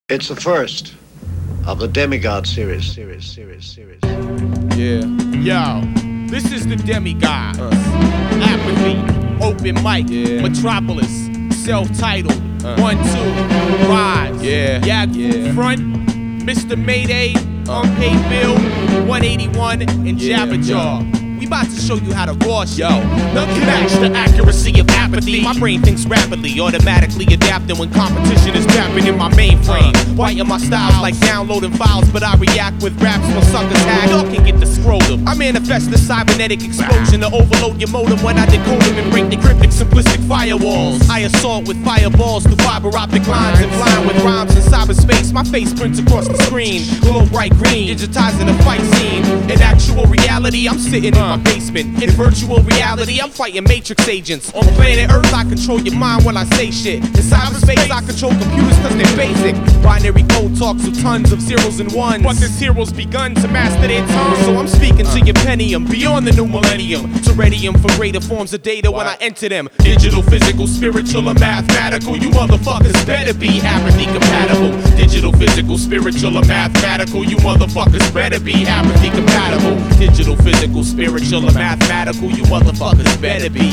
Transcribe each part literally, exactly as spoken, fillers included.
It's the first of the Demigod series, series, series, series. Yeah. Yo, this is the Demigod. Uh. Apathy, Open Mic, yeah. Metropolis, self-titled, uh. One, two, rise. Yeah. Yag yeah. Front, Mister Mayday, uh. Unpaid Bill, one eighty-one, and yeah, Jabba Jaw. Yeah. We about to show you how to raw shit. Yo, none can match the accuracy of apathy. My brain thinks rapidly, automatically adapting when competition is tapping in my mainframe. Whiten my styles like downloading files, but I react with raps when suckers hag. Y'all can get the scrotum. I manifest the cybernetic explosion to overload your modem when I decode them and break the cryptic simplistic firewalls. I assault with fireballs through fiber optic lines and flying with rhymes in cyberspace. My face prints across the screen, glow bright green, digitizing a fight scene. In actual reality, I'm sitting in my basement. In virtual reality, I'm fighting matrix agents. On planet Earth, I control your mind when I say shit. In cyberspace, I control computers cause they're basic. Binary code talks with tons of zeros and ones, but this hero's begun to master their tongue. So I'm speaking to your pentium, beyond the new millennium, to readium for greater forms of data when I enter them. Digital, physical, spiritual, or mathematical. You motherfuckers better be apathy compatible. Digital, physical, spiritual, or mathematical. You motherfuckers better be apathy compatible. Digital, physical, spiritual, or mathematical. You motherfuckers better be.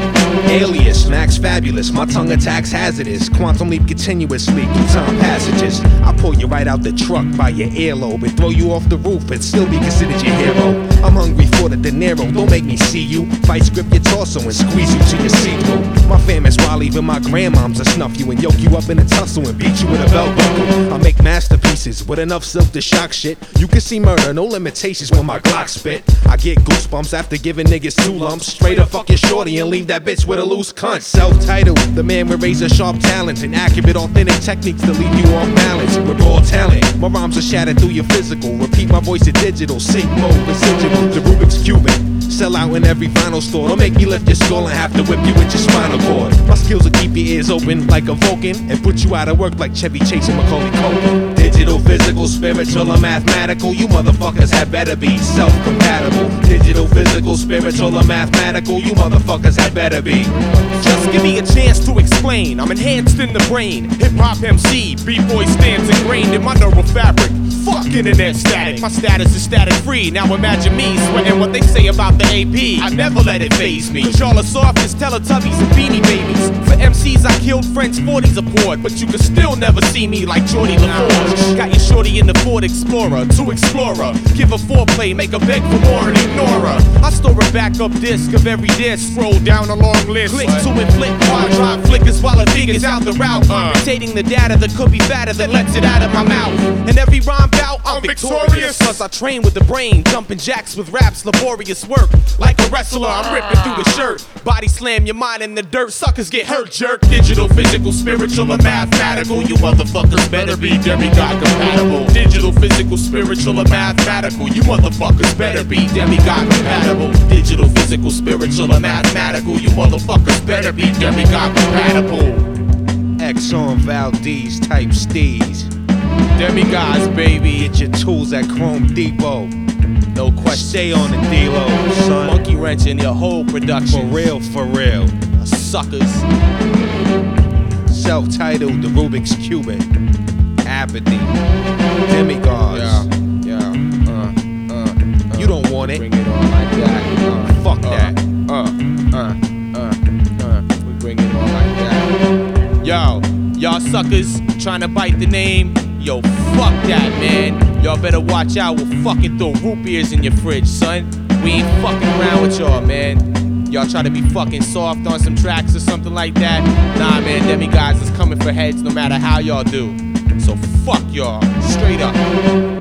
Alias, Max Fabulous, my tongue attacks hazardous. Quantum leap continuously through time passages. I pull you right out the truck by your earlobe and throw you off the roof and still be considered your hero. I'm hungry for the dinero, don't make me see you. Vice grip your torso and squeeze you to your see-through. My fam is wild, even my grandmoms will snuff you and yoke you up in a tussle and beat you with a belt buckle. I make masterpieces with enough silk to shock shit. You can see murder, no limitations when my Glock spit. I get goosebumps after giving niggas two lumps. Straight up fuck your shorty and leave that bitch with a loose cunt. Self-titled, the man with razor sharp talents and accurate, authentic techniques to leave you off balance. With raw talent, my rhymes are shattered through your physical. Repeat my voice to digital, sync mode, residual. The Rubik's Cuban, sell out in every vinyl store. Don't make me lift your skull and have to whip you with your spinal cord. My skills will keep your ears open like a Vulcan and put you out of work like Chevy Chase and Macaulay Culkin. Digital, physical, spiritual, or mathematical. You motherfuckers had better be self-compatible. Digital, physical, spiritual, or mathematical. You motherfuckers had better be. Just give me a chance to explain. I'm enhanced in the brain. Hip-hop M C, B-boy stands ingrained in my neural fabric. Fuck internet static. My status is static free. Now imagine me sweating what they say about the A P. I never let it faze me. Cause y'all are soft as Teletubbies and Beanie Babies. For M Cs I killed friends, forties aboard. But you can still never see me like Jordy LaForge. Got your shorty in the Ford Explorer, to Explorer. Give her foreplay, make her beg for more and ignore her. I store a backup disc of every disc. Scroll down a long list. Click to inflict quad drive flickers while it figures out the route. Uh. Rotating the data that could be fatter that lets it out of my mouth. And every rhyme bout, I'm, I'm victorious. victorious. Cause I train with the brain, jumping jacks with raps, laborious work. Like a wrestler, I'm ripping through the shirt. Body slam your mind in the dirt, suckers get hurt, jerk. Digital, physical, spiritual, or mathematical. You motherfuckers better be demigod compatible. Digital, physical, spiritual, or mathematical. You motherfuckers better be demigod compatible. Digital, physical, spiritual, or mathematical. You motherfuckers better be demigod compatible. Exxon Valdez type steez. Demigods, baby. Get your tools at Chrome Depot. No question. Stay on the D-Lo, son. Monkey wrench in your whole production. For real, for real. Suckers. Self-titled, the Rubik's Cuban. Apathy. Demigods. Yeah, yeah. Uh, uh, uh. You don't want it. Bring it on like that. Uh, Fuck uh, that. Uh, uh, uh, uh. We bring it on like that. Yo, y'all suckers trying to bite the name. Yo, fuck that, man. Y'all better watch out. We'll fucking throw root beers in your fridge, son. We ain't fucking around with y'all, man. Y'all try to be fucking soft on some tracks or something like that. Nah, man, Demigods is coming for heads no matter how y'all do. So fuck y'all, straight up.